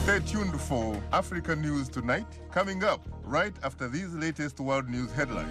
Stay tuned for Africa News Tonight, coming up right after these latest world news headlines.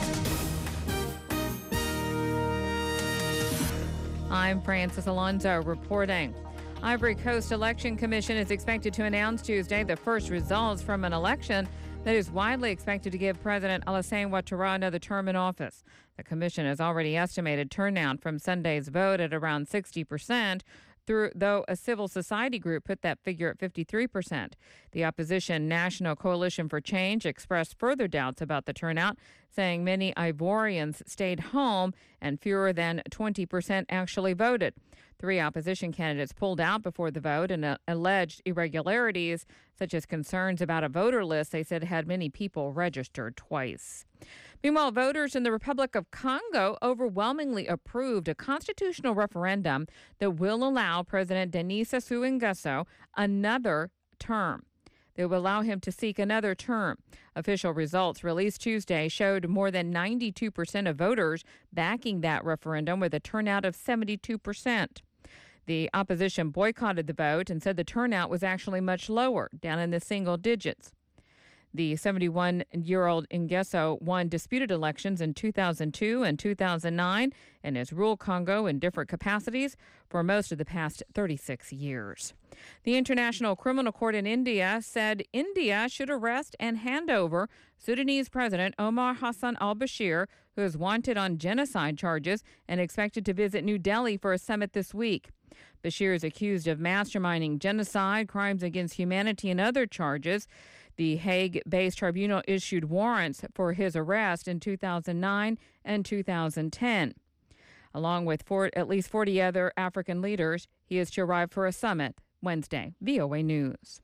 I'm Francis Alonso reporting. Ivory Coast Election Commission is expected to announce Tuesday the first results from an election that is widely expected to give President Alassane Ouattara another term in office. The commission has already estimated turnout from Sunday's vote at around 60%, though a civil society group put that figure at 53%. The opposition National Coalition for Change expressed further doubts about the turnout, saying many Ivorians stayed home and fewer than 20% actually voted. 3 opposition candidates pulled out before the vote and alleged irregularities, such as concerns about a voter list they said had many people registered twice. Meanwhile, voters in the Republic of Congo overwhelmingly approved a constitutional referendum that will allow President Denis Sassou Nguesso another term. They will allow him to seek another term. Official results released Tuesday showed more than 92% of voters backing that referendum with a turnout of 72%. The opposition boycotted the vote and said the turnout was actually much lower, down in the single digits. The 71-year-old Nguesso won disputed elections in 2002 and 2009 and has ruled Congo in different capacities for most of the past 36 years. The International Criminal Court in India said India should arrest and hand over Sudanese President Omar Hassan al-Bashir, who is wanted on genocide charges and expected to visit New Delhi for a summit this week. Bashir is accused of masterminding genocide, crimes against humanity, and other charges. The Hague-based tribunal issued warrants for his arrest in 2009 and 2010. Along with at least 40 other African leaders, he is to arrive for a summit Wednesday. VOA News.